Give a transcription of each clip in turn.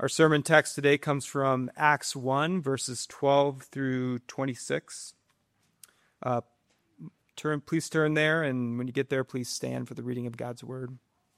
Our sermon text today comes from Acts 1, verses 12 through 26. Please turn there, and when you get there, please stand for the reading of God's word.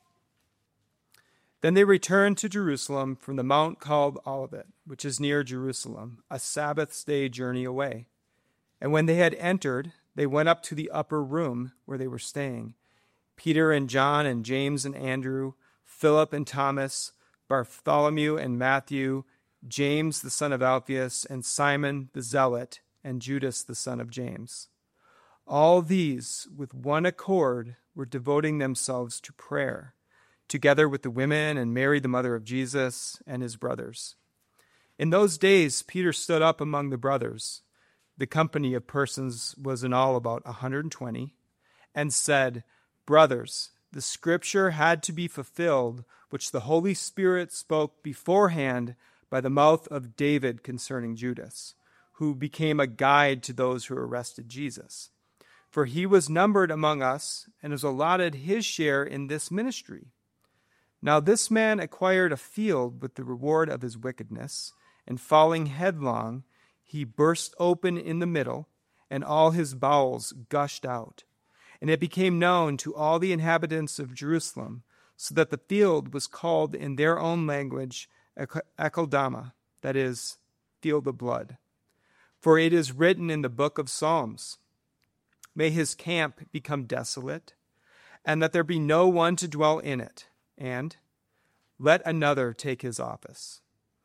Then they returned to Jerusalem from the mount called Olivet, which is near Jerusalem, a Sabbath's day journey away. And when they had entered, they went up to the upper room where they were staying. Peter and John and James and Andrew, Philip and Thomas, Bartholomew and Matthew, James the son of Alphaeus, and Simon the Zealot, and Judas the son of James. All these, with one accord, were devoting themselves to prayer, together with the women and Mary the mother of Jesus and his brothers. In those days Peter stood up among the brothers, the company of persons was in all about 120, and said, "Brothers, the scripture had to be fulfilled, which the Holy Spirit spoke beforehand by the mouth of David concerning Judas, who became a guide to those who arrested Jesus. For he was numbered among us and was allotted his share in this ministry. Now this man acquired a field with the reward of his wickedness, and falling headlong, he burst open in the middle, and all his bowels gushed out. And it became known to all the inhabitants of Jerusalem, so that the field was called in their own language Akeldama, that is, field of blood. For it is written in the book of Psalms, May his camp become desolate, and that there be no one to dwell in it, and let another take his office.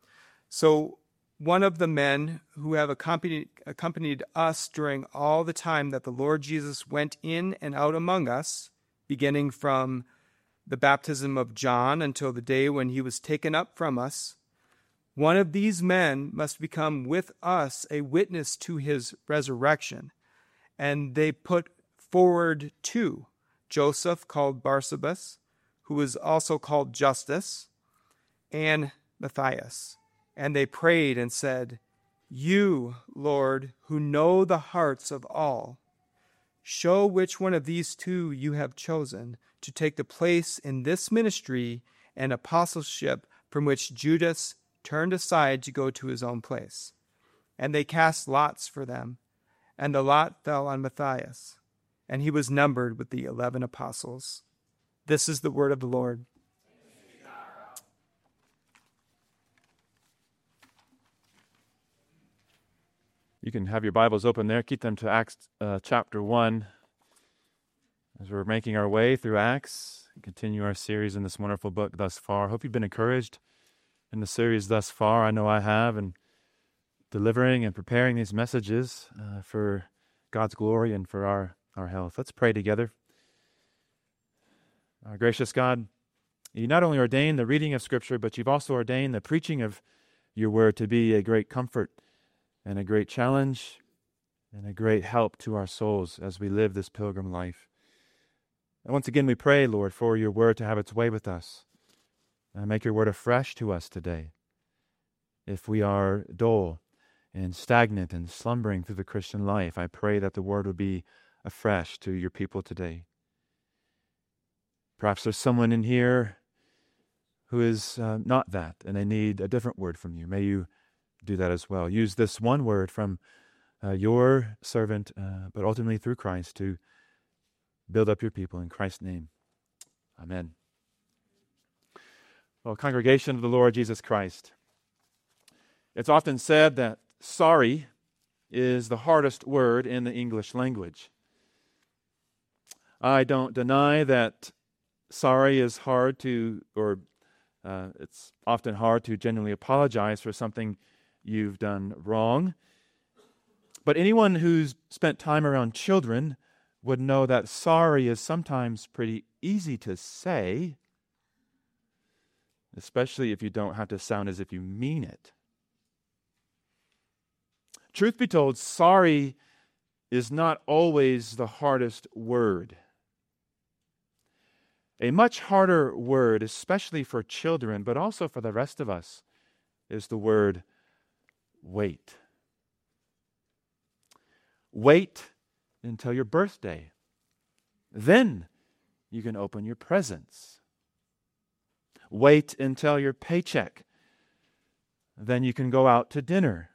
So one of the men who have accompanied us during all the time that the Lord Jesus went in and out among us, beginning from the baptism of John until the day when he was taken up from us, one of these men must become with us a witness to his resurrection. And they put forward two, Joseph called Barsabas, who was also called Justus, and Matthias. And they prayed and said, You, Lord, who know the hearts of all, show which one of these two you have chosen to take the place in this ministry and apostleship from which Judas turned aside to go to his own place. And they cast lots for them, and the lot fell on Matthias, and he was numbered with the 11 apostles. This is the word of the Lord. You can have your Bibles open there. Keep them to Acts chapter 1. As we're making our way through Acts, continue our series in this wonderful book thus far. Hope you've been encouraged in the series thus far. I know I have, in delivering and preparing these messages for God's glory and for our health. Let's pray together. Our gracious God, you not only ordained the reading of Scripture, but you've also ordained the preaching of your word to be a great comfort and a great challenge and a great help to our souls as we live this pilgrim life. And once again we pray, Lord, for your word to have its way with us and make your word afresh to us today. If we are dull and stagnant and slumbering through the Christian life, I pray that the word would be afresh to your people today. Perhaps there's someone in here who is not that, and they need a different word from you. May you do that as well. Use this one word from your servant, but ultimately through Christ, to build up your people in Christ's name. Amen. Well, congregation of the Lord Jesus Christ, it's often said that sorry is the hardest word in the English language. I don't deny that sorry is hard to, or it's often hard to genuinely apologize for something you've done wrong. But anyone who's spent time around children would know that sorry is sometimes pretty easy to say, especially if you don't have to sound as if you mean it. Truth be told, sorry is not always the hardest word. A much harder word, especially for children, but also for the rest of us, is the word wait. Wait until your birthday. Then you can open your presents. Wait until your paycheck then you can go out to dinner.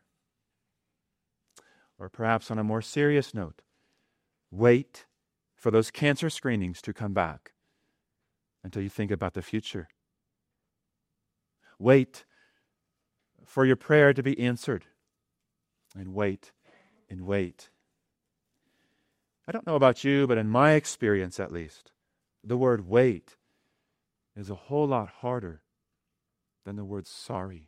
Or perhaps on a more serious note, wait for those cancer screenings to come back until you think about the future. Wait for your prayer to be answered. And wait and wait. I don't know about you, but in my experience at least, the word wait is a whole lot harder than the word sorry.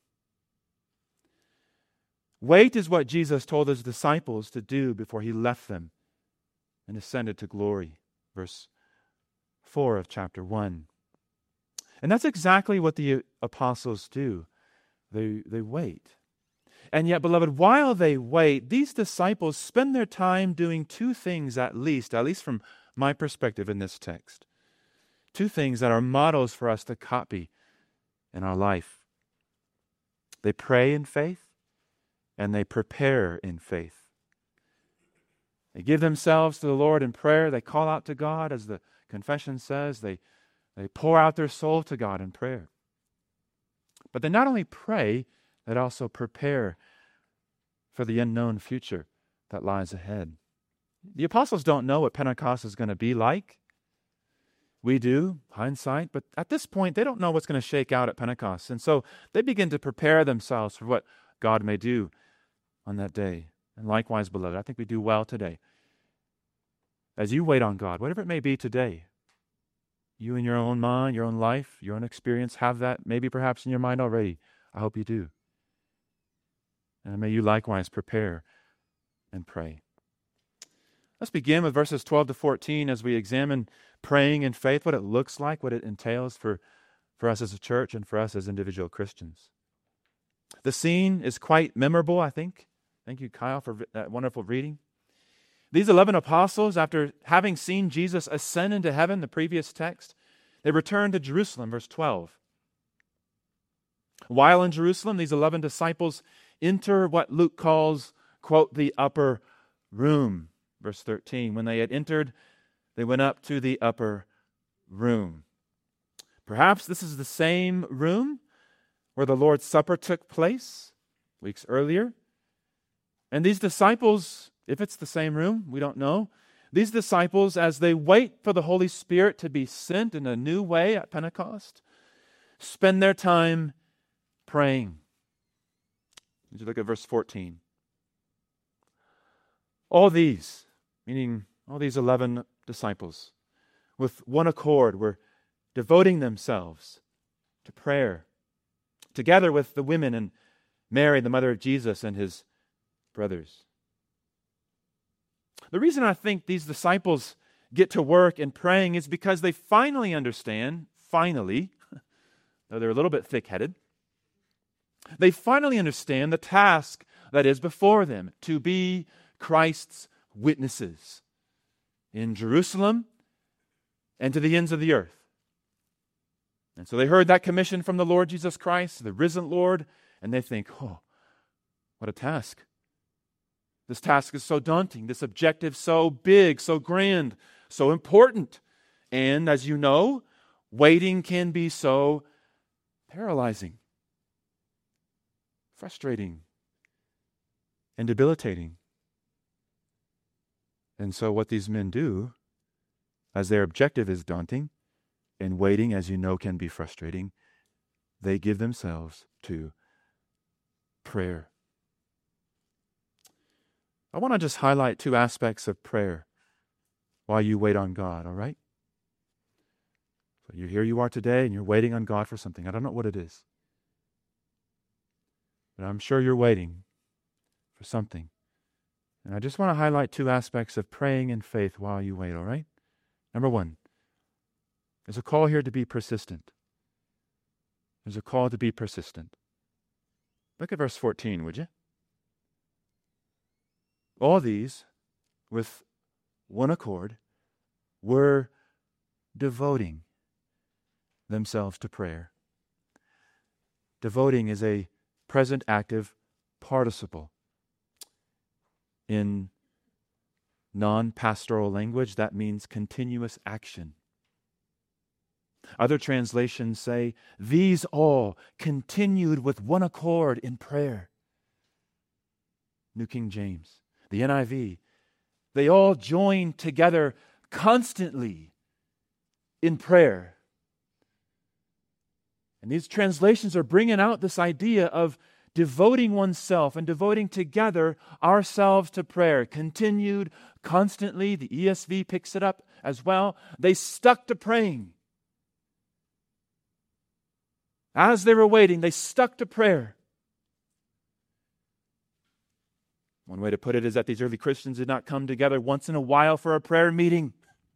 Wait is what Jesus told his disciples to do before he left them and ascended to glory. Verse 4 of chapter 1. And that's exactly what the apostles do. They wait. And yet, beloved, while they wait, these disciples spend their time doing two things at least from my perspective in this text. Two things that are models for us to copy in our life. They pray in faith and they prepare in faith. They give themselves to the Lord in prayer. They call out to God, as the confession says. They pour out their soul to God in prayer. But they not only pray, they also prepare for the unknown future that lies ahead. The apostles don't know what Pentecost is going to be like. We do, hindsight, but at this point, they don't know what's going to shake out at Pentecost. And so they begin to prepare themselves for what God may do on that day. And likewise, beloved, I think we do well today. As you wait on God, whatever it may be today, you in your own mind, your own life, your own experience, have that maybe perhaps in your mind already. I hope you do. And may you likewise prepare and pray. Let's begin with verses 12 to 14 as we examine praying in faith, what it looks like, what it entails for us as a church and for us as individual Christians. The scene is quite memorable, I think. Thank you, Kyle, for that wonderful reading. These 11 apostles, after having seen Jesus ascend into heaven, the previous text, they returned to Jerusalem, verse 12. While in Jerusalem, these 11 disciples enter what Luke calls, quote, the upper room, verse 13. When they had entered, they went up to the upper room. Perhaps this is the same room where the Lord's Supper took place weeks earlier. And these disciples, if it's the same room, we don't know. These disciples, as they wait for the Holy Spirit to be sent in a new way at Pentecost, spend their time praying. Would you look at verse 14? All these, meaning all these 11 disciples, with one accord, were devoting themselves to prayer, together with the women and Mary, the mother of Jesus, and his brothers. The reason I think these disciples get to work in praying is because they finally understand, though they're a little bit thick-headed, they finally understand the task that is before them, to be Christ's witnesses in Jerusalem and to the ends of the earth. And so they heard that commission from the Lord Jesus Christ, the risen Lord, and they think, oh, what a task. This task is so daunting, this objective so big, so grand, so important. And as you know, waiting can be so paralyzing, frustrating, and debilitating. And so what these men do, as their objective is daunting, and waiting, as you know, can be frustrating, they give themselves to prayer. I want to just highlight two aspects of prayer while you wait on God, all right? So here you are today, and you're waiting on God for something. I don't know what it is, but I'm sure you're waiting for something. And I just want to highlight two aspects of praying in faith while you wait, all right? Number one, there's a call here to be persistent. There's a call to be persistent. Look at verse 14, would you? All these, with one accord, were devoting themselves to prayer. Devoting is a present active participle. In non-pastoral language, that means continuous action. Other translations say, these all continued with one accord in prayer. New King James, the NIV, they all joined together constantly in prayer. And these translations are bringing out this idea of devoting oneself and devoting together ourselves to prayer. Continued constantly. The ESV picks it up as well. They stuck to praying. As they were waiting, they stuck to prayer. One way to put it is that these early Christians did not come together once in a while for a prayer meeting.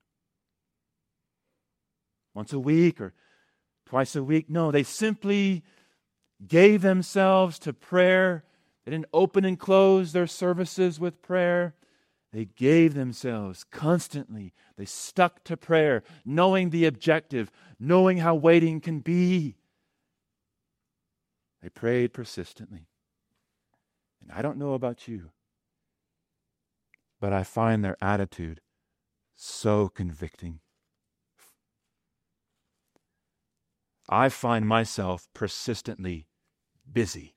Once a week or twice a week. No, they simply gave themselves to prayer. They didn't open and close their services with prayer. They gave themselves constantly. They stuck to prayer, knowing the objective, knowing how waiting can be. They prayed persistently. And I don't know about you, but I find their attitude so convicting. I find myself persistently busy.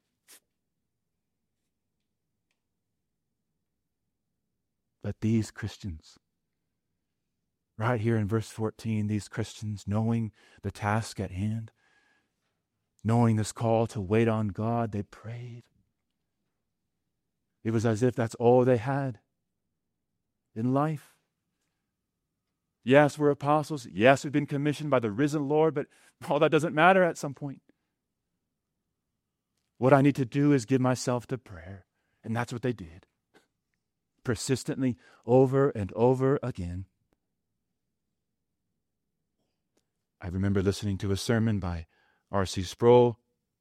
But these Christians, right here in verse 14, these Christians, knowing the task at hand, knowing this call to wait on God, they prayed. It was as if that's all they had in life. Yes, we're apostles. Yes, we've been commissioned by the risen Lord, but all that doesn't matter at some point. What I need to do is give myself to prayer. And that's what they did. Persistently, over and over again. I remember listening to a sermon by R.C. Sproul,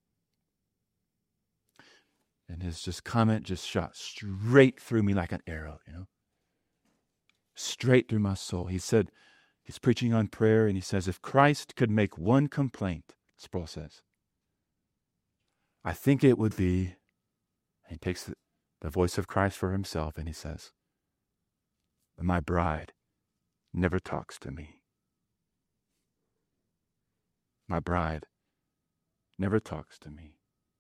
and his comment just shot straight through me like an arrow, straight through my soul. He said, he's preaching on prayer, and he says, if Christ could make one complaint, Sproul says, I think it would be, and he takes the voice of Christ for himself, and he says, my bride never talks to me. My bride never talks to me.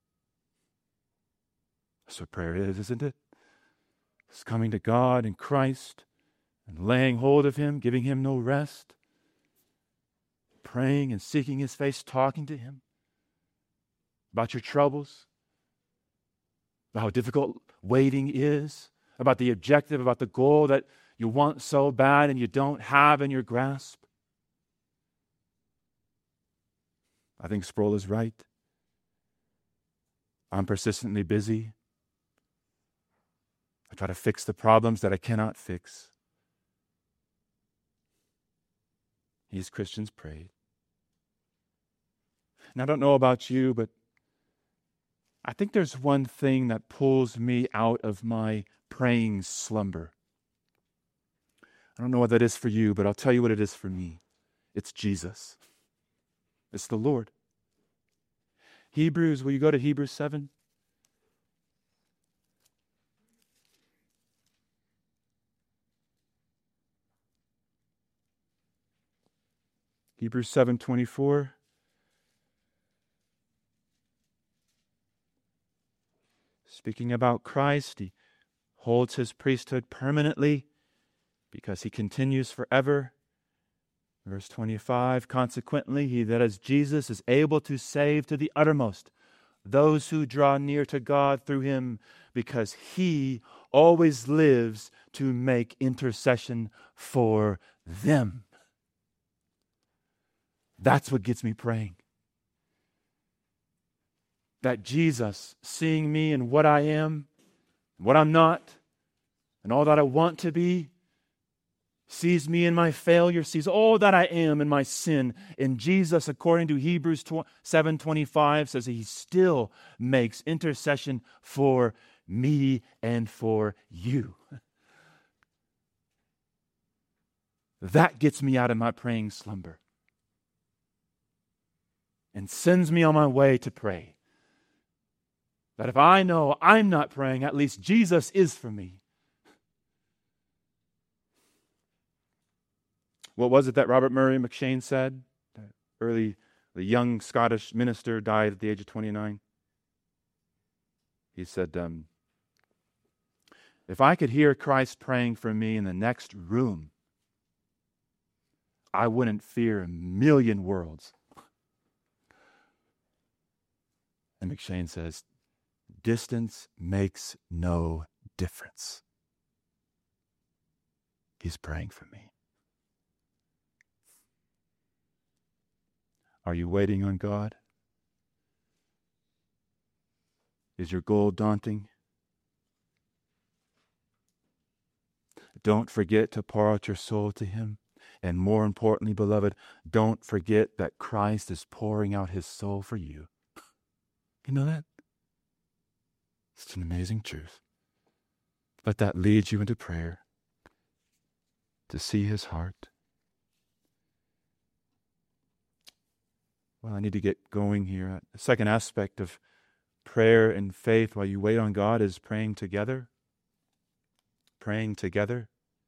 That's what prayer is, isn't it? It's coming to God in Christ and laying hold of Him, giving Him no rest, praying and seeking His face, talking to Him about your troubles, about how difficult waiting is, about the objective, about the goal that you want so bad and you don't have in your grasp. I think Sproul is right. I'm persistently busy. I try to fix the problems that I cannot fix. These Christians prayed. And I don't know about you, but I think there's one thing that pulls me out of my praying slumber. I don't know what that is for you, but I'll tell you what it is for me. It's Jesus. It's the Lord. Hebrews, will you go to Hebrews 7? Hebrews 7:24. Speaking about Christ, He holds His priesthood permanently because He continues forever. Verse 25, consequently, He that is Jesus is able to save to the uttermost those who draw near to God through Him, because He always lives to make intercession for them. That's what gets me praying. That Jesus, seeing me and what I am, what I'm not, and all that I want to be, sees me in my failure, sees all that I am in my sin. And Jesus, according to Hebrews 7:25, says He still makes intercession for me and for you. That gets me out of my praying slumber and sends me on my way to pray. That if I know I'm not praying, at least Jesus is for me. What was it that Robert Murray McCheyne said? the young Scottish minister, died at the age of 29. He said, if I could hear Christ praying for me in the next room, I wouldn't fear a million worlds. And McCheyne says, distance makes no difference. He's praying for me. Are you waiting on God? Is your goal daunting? Don't forget to pour out your soul to Him. And more importantly, beloved, don't forget that Christ is pouring out His soul for you. You know that? It's an amazing truth. Let that lead you into prayer, to see His heart. Well, I need to get going here. The second aspect of prayer and faith while you wait on God is praying together. Praying together.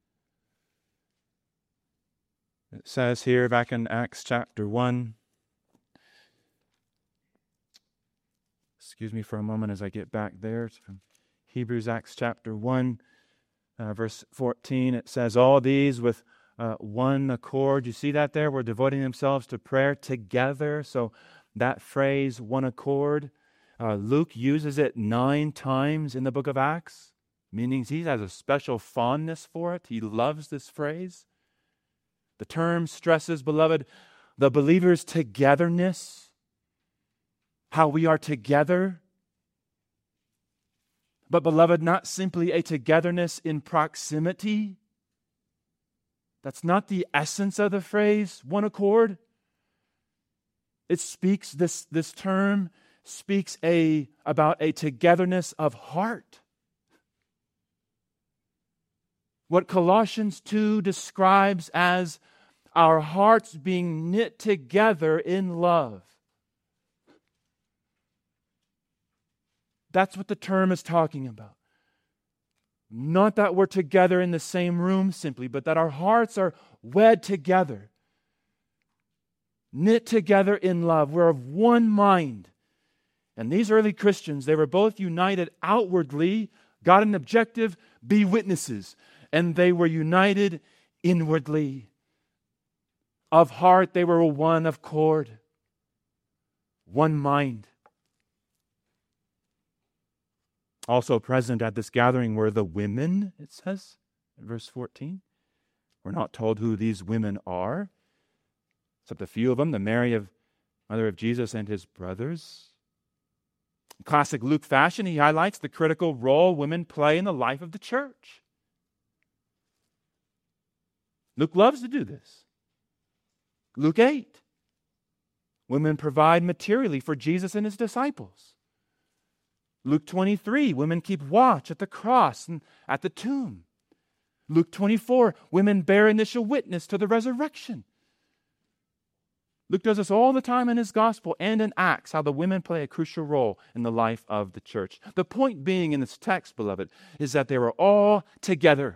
It says here back in Acts chapter 1. Excuse me for a moment as I get back there. It's from Hebrews, Acts chapter 1, verse 14. It says, all these with one accord. You see that there? We're devoting themselves to prayer together. So that phrase, one accord, Luke uses it 9 times in the book of Acts, meaning he has a special fondness for it. He loves this phrase. The term stresses, beloved, the believer's togetherness, how we are together. But beloved, not simply a togetherness in proximity. That's not the essence of the phrase, one accord. It speaks, this term speaks about a togetherness of heart. What Colossians 2 describes as our hearts being knit together in love. That's what the term is talking about. Not that we're together in the same room simply, but that our hearts are wed together, knit together in love. We're of one mind. And these early Christians, they were both united outwardly, got an objective, be witnesses. And they were united inwardly. Of heart, they were one accord, one mind. Also present at this gathering were the women, it says in verse 14. We're not told who these women are, except a few of them, the Mary, mother of Jesus, and his brothers. In classic Luke fashion, he highlights the critical role women play in the life of the church. Luke loves to do this. Luke 8. Women provide materially for Jesus and his disciples. Luke 23. Women keep watch at the cross and at the tomb. Luke 24. Women bear initial witness to the resurrection. Luke does this all the time in his gospel and in Acts, how the women play a crucial role in the life of the church. The point being in this text, beloved, is that they were all together.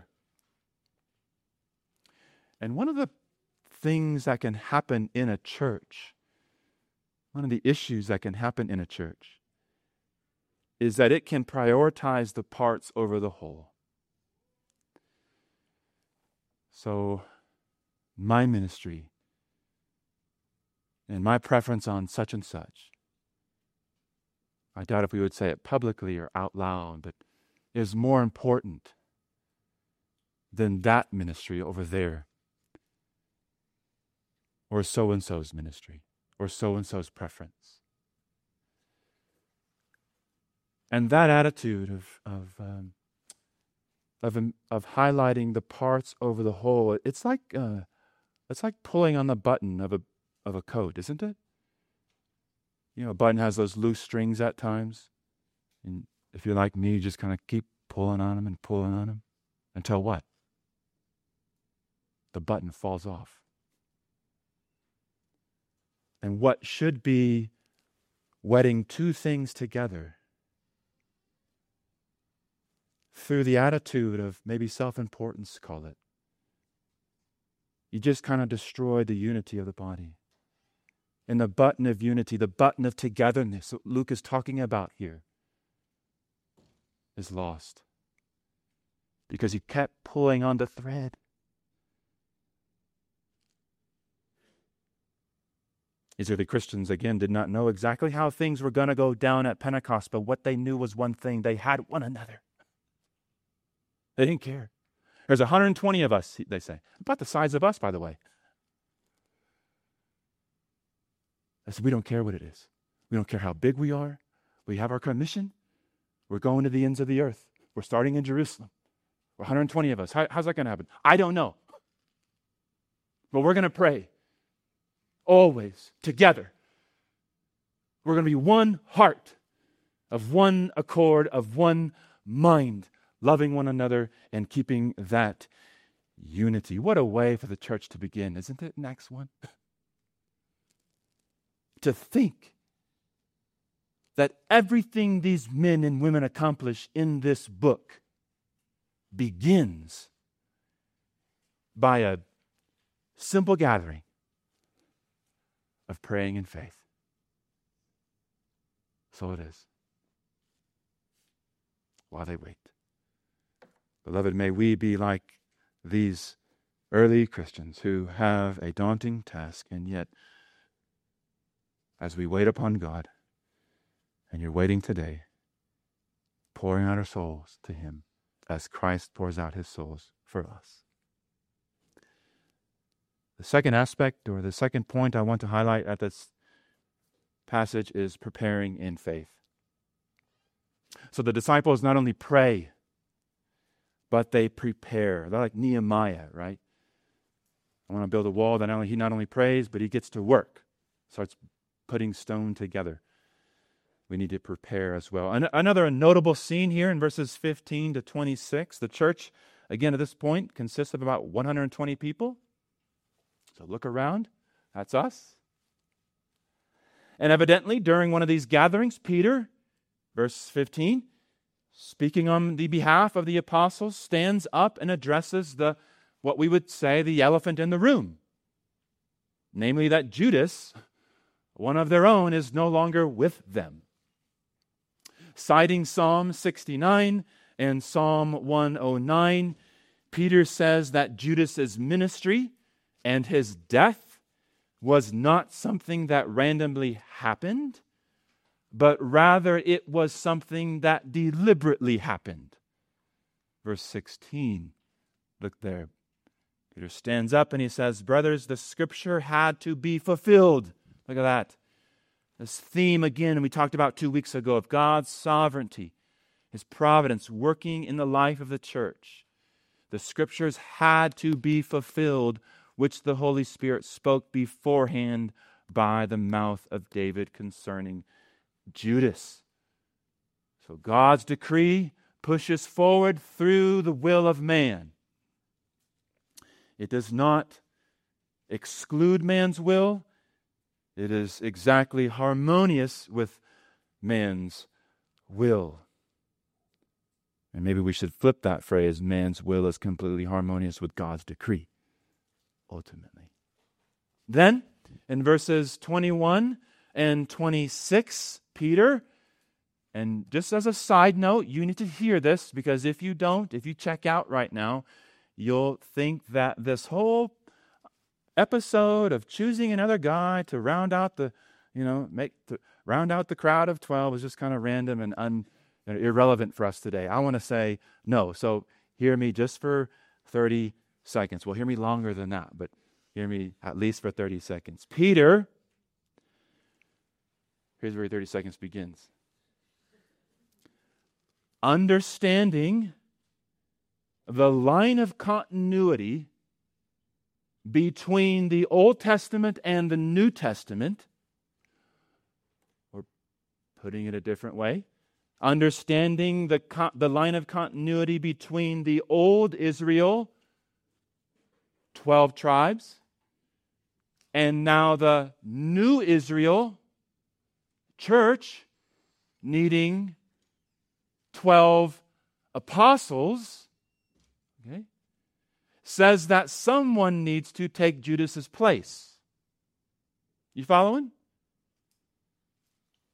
And one of the things that can happen in a church, one of the issues that can happen in a church, is that it can prioritize the parts over the whole. So, my ministry and my preference on such and such, I doubt if we would say it publicly or out loud, but is more important than that ministry over there, or so-and-so's ministry, or so-and-so's preference. And that attitude of highlighting the parts over the whole, it's like pulling on the button of a coat, isn't it? You know, a button has those loose strings at times, and if you're like me, you just kind of keep pulling on them and pulling on them until what? The button falls off. And what should be wedding two things together through the attitude of maybe self-importance, call it, you just kind of destroy the unity of the body. And the button of unity, the button of togetherness that Luke is talking about here is lost because he kept pulling on the thread. These early Christians, again, did not know exactly how things were going to go down at Pentecost, but what they knew was one thing: they had one another. They didn't care. There's 120 of us, they say. About the size of us, by the way. I said, we don't care what it is. We don't care how big we are. We have our commission. We're going to the ends of the earth. We're starting in Jerusalem. We're 120 of us. How's that going to happen? I don't know. But we're going to pray. Always together. We're going to be one heart, of one accord, of one mind, loving one another and keeping that unity. What a way for the church to begin, isn't it? Next one. To think that everything these men and women accomplish in this book begins by a simple gathering of praying in faith. So it is. While they wait. Beloved, may we be like these early Christians who have a daunting task, and yet, as we wait upon God, and you're waiting today, pouring out our souls to Him as Christ pours out His souls for us. The second aspect, or the second point I want to highlight at this passage, is preparing in faith. So the disciples not only pray, but they prepare. They're like Nehemiah, right? I want to build a wall. That he not only prays, but he gets to work. Starts putting stone together. We need to prepare as well. Another notable scene here in verses 15 to 26. The church, again, at this point, consists of about 120 people. So look around. That's us. And evidently, during one of these gatherings, Peter, verse 15, speaking on the behalf of the apostles, stands up and addresses what we would say the elephant in the room. Namely that Judas, one of their own, is no longer with them. Citing Psalm 69 and Psalm 109, Peter says that Judas's ministry and his death was not something that randomly happened, but rather it was something that deliberately happened. Verse 16, look there. Peter stands up and he says, brothers, the scripture had to be fulfilled. Look at that. This theme again we talked about 2 weeks ago of God's sovereignty, His providence working in the life of the church. The scriptures had to be fulfilled, which the Holy Spirit spoke beforehand by the mouth of David concerning Judas. So God's decree pushes forward through the will of man. It does not exclude man's will. It is exactly harmonious with man's will. And maybe we should flip that phrase, man's will is completely harmonious with God's decree, ultimately. Then, in verses 21 and 26, Peter, and just as a side note, you need to hear this, because if you don't, if you check out right now, you'll think that this whole episode of choosing another guy to round out the crowd of 12 is just kind of random and irrelevant for us today. I want to say no. So hear me just for 30 seconds. Well, hear me longer than that, but hear me at least for 30 seconds. Peter, here's where 30 seconds begins. Understanding the line of continuity between the Old Testament and the New Testament, or putting it a different way, understanding the line of continuity between the old Israel, 12 tribes, and now the new Israel, church, needing 12 apostles, okay, says that someone needs to take Judas's place. You following?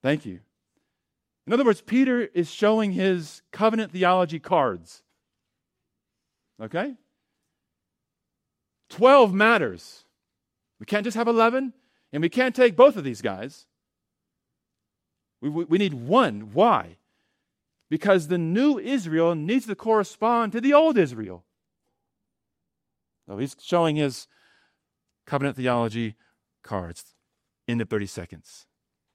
Thank you. In other words, Peter is showing his covenant theology cards. Okay? 12 matters. We can't just have 11, and we can't take both of these guys. We need one. Why? Because the new Israel needs to correspond to the old Israel. So he's showing his covenant theology cards in the 30 seconds.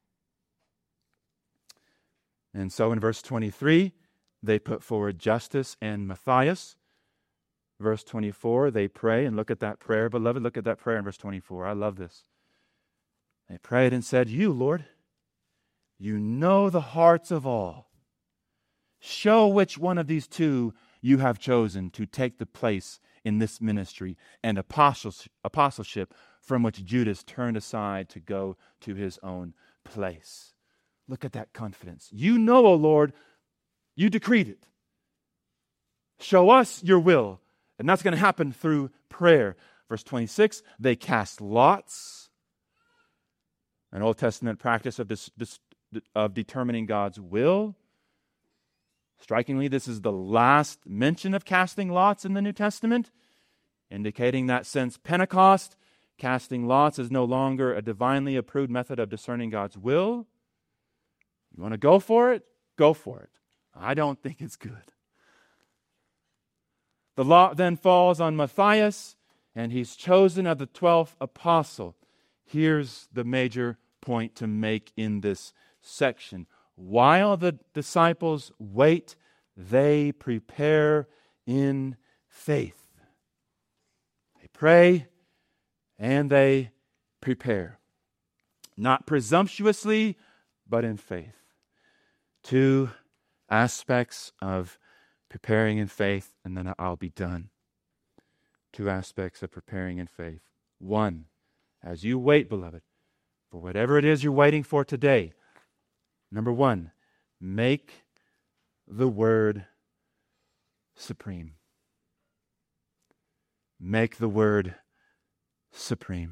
And so in verse 23, they put forward Justus and Matthias. Verse 24, they pray, and look at that prayer, beloved. Look at that prayer in verse 24. I love this. They prayed and said, "You, Lord, you know the hearts of all. Show which one of these two you have chosen to take the place in this ministry and apostleship from which Judas turned aside to go to his own place." Look at that confidence. You know, O Lord, you decreed it. Show us your will. And that's going to happen through prayer. Verse 26, they cast lots. An Old Testament practice of determining God's will. Strikingly, this is the last mention of casting lots in the New Testament, indicating that since Pentecost, casting lots is no longer a divinely approved method of discerning God's will. You want to go for it? Go for it. I don't think it's good. The lot then falls on Matthias, and he's chosen as the 12th apostle. Here's the major point to make in this section. While the disciples wait, they prepare in faith. They pray and they prepare. Not presumptuously, but in faith. Two aspects of preparing in faith, and then I'll be done. Two aspects of preparing in faith. One, as you wait, beloved, for whatever it is you're waiting for today, number one, make the word supreme. Make the word supreme.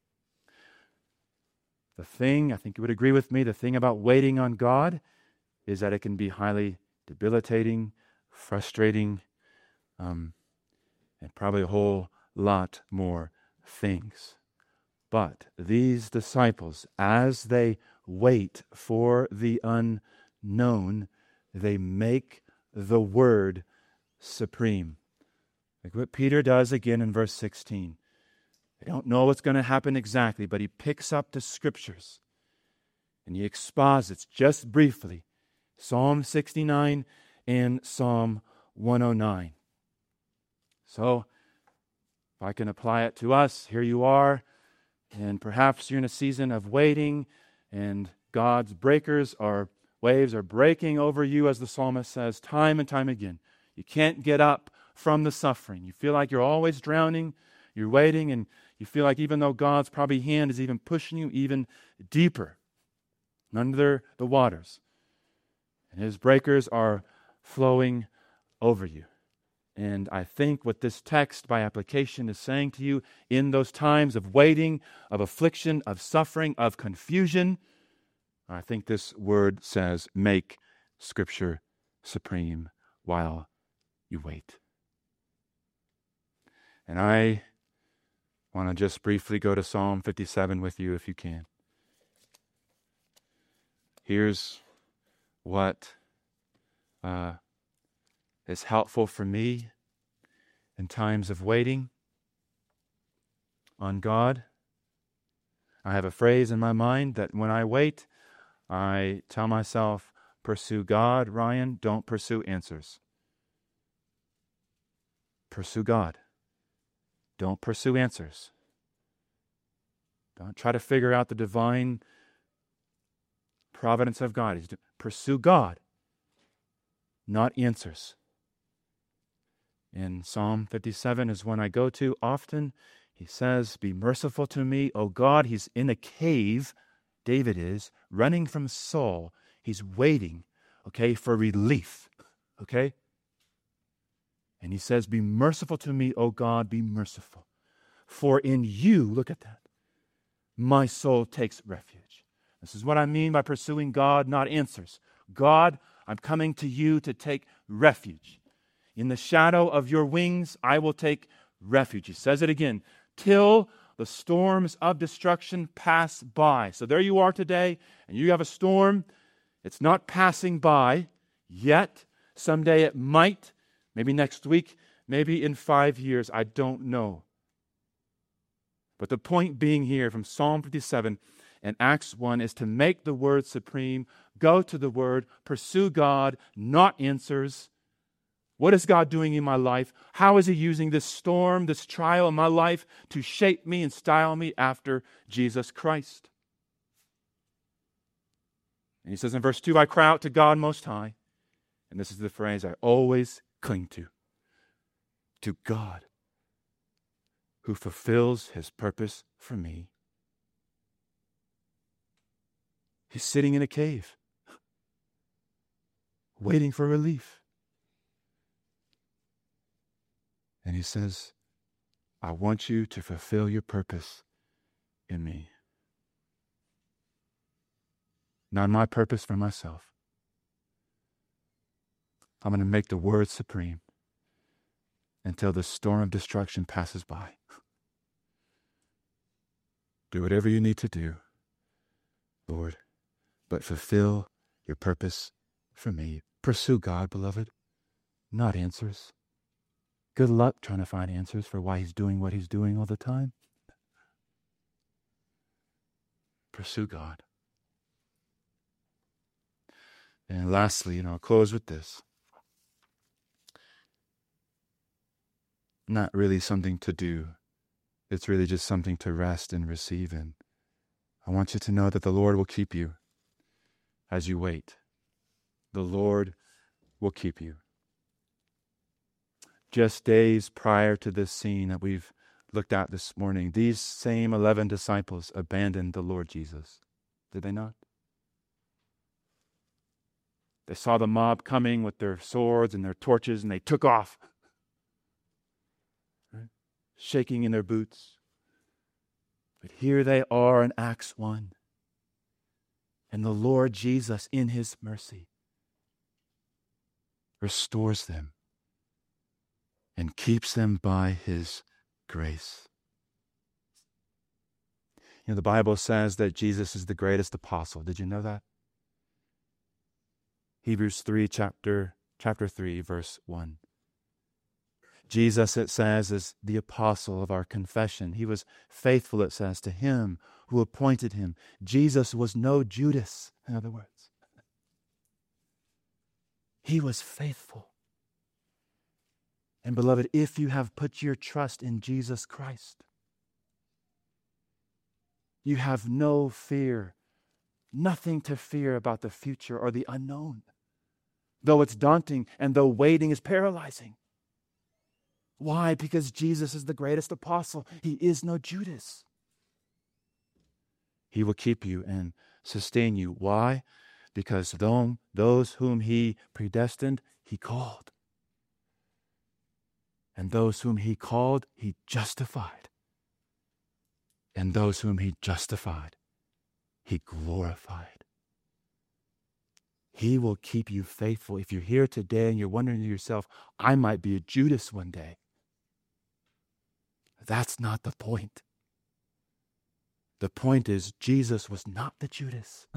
The thing, I think you would agree with me, the thing about waiting on God is that it can be highly debilitating, frustrating, and probably a whole lot more things. But these disciples, as they wait for the unknown, they make the word supreme. Like what Peter does again in verse 16. They don't know what's going to happen exactly, but he picks up the scriptures and he exposits just briefly Psalm 69 and Psalm 109. So, if I can apply it to us, here you are, and perhaps you're in a season of waiting, and God's waves are breaking over you, as the psalmist says, time and time again. You can't get up from the suffering. You feel like you're always drowning. You're waiting, and you feel like even though God's probably hand is even pushing you even deeper under the waters, and His breakers are flowing over you. And I think what this text by application is saying to you in those times of waiting, of affliction, of suffering, of confusion, I think this word says, make Scripture supreme while you wait. And I want to just briefly go to Psalm 57 with you if you can. Here's what is helpful for me in times of waiting on God. I have a phrase in my mind that when I wait, I tell myself, pursue God, Ryan, don't pursue answers. Pursue God. Don't pursue answers. Don't try to figure out the divine providence of God. Pursue God, not answers. In Psalm 57 is one I go to often. He says, be merciful to me, O God. He's in a cave, David is, running from Saul. He's waiting, for relief, And he says, be merciful to me, O God, be merciful. For in you, look at that, my soul takes refuge. This is what I mean by pursuing God, not answers. God, I'm coming to you to take refuge. In the shadow of your wings, I will take refuge. He says it again, till the storms of destruction pass by. So there you are today, and you have a storm. It's not passing by yet. Someday it might, maybe next week, maybe in 5 years. I don't know. But the point being here from Psalm 57 and Acts 1 is to make the Word supreme, go to the Word, pursue God, not answers. What is God doing in my life? How is He using this storm, this trial in my life to shape me and style me after Jesus Christ? And he says in verse 2, I cry out to God Most High. And this is the phrase I always cling to God, who fulfills His purpose for me. He's sitting in a cave, waiting for relief. And He says, I want you to fulfill your purpose in me. Not my purpose for myself. I'm going to make the Word supreme until the storm of destruction passes by. Do whatever you need to do, Lord, but fulfill your purpose for me. Pursue God, beloved, not answers. Good luck trying to find answers for why He's doing what He's doing all the time. Pursue God. And lastly, I'll close with this. Not really something to do. It's really just something to rest and receive in. I want you to know that the Lord will keep you as you wait. The Lord will keep you. Just days prior to this scene that we've looked at this morning, these same 11 disciples abandoned the Lord Jesus. Did they not? They saw the mob coming with their swords and their torches, and they took off, right? Shaking in their boots. But here they are in Acts 1. And the Lord Jesus, in His mercy, restores them and keeps them by His grace. The Bible says that Jesus is the greatest apostle. Did you know that? Hebrews 3, chapter 3, verse 1. Jesus, it says, is the apostle of our confession. He was faithful, it says, to Him who appointed Him. Jesus was no Judas, in other words. He was faithful. And beloved, if you have put your trust in Jesus Christ, you have no fear, nothing to fear about the future or the unknown, though it's daunting and though waiting is paralyzing. Why? Because Jesus is the greatest apostle. He is no Judas. He will keep you and sustain you. Why? Because those whom He predestined, He called. And those whom He called, He justified. And those whom He justified, He glorified. He will keep you faithful. If you're here today and you're wondering to yourself, I might be a Judas one day. That's not the point. The point is, Jesus was not the Judas.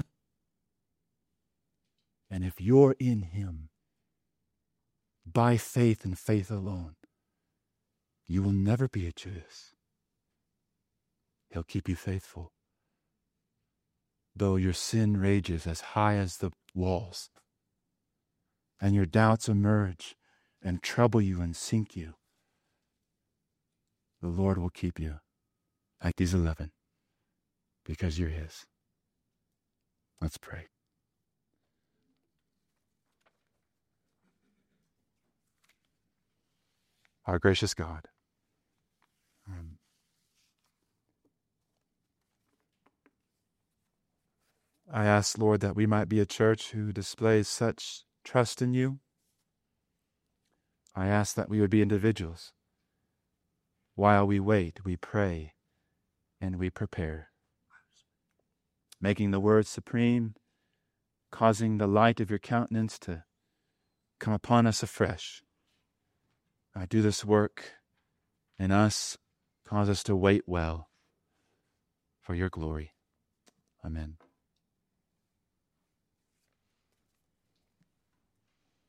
And if you're in Him, by faith and faith alone, you will never be a Judas. He'll keep you faithful. Though your sin rages as high as the walls, and your doubts emerge and trouble you and sink you, the Lord will keep you like these 11, because you're His. Let's pray. Our gracious God, I ask, Lord, that we might be a church who displays such trust in You. I ask that we would be individuals. While we wait, we pray and we prepare. making the word supreme, causing the light of your countenance to come upon us afresh. Do this work in us, cause us to wait well for your glory. Amen.